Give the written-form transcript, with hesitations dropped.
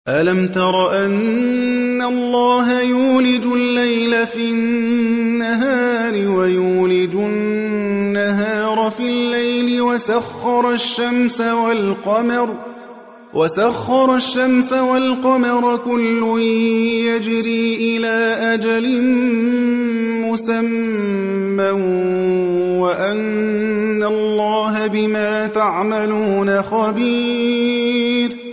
أَلَمْ تَرَ أَنَّ اللَّهَ يُولِجُ اللَّيْلَ فِي النَّهَارِ وَيُولِجُ النَّهَارَ فِي اللَّيْلِ وَسَخَّرَ الشَّمْسَ وَالْقَمَرَ كُلٌّ يَجْرِي إِلَىٰ أَجَلٍ مُّسَمًّى وَأَنَّ اللَّهَ بِمَا تَعْمَلُونَ خَبِيرٌ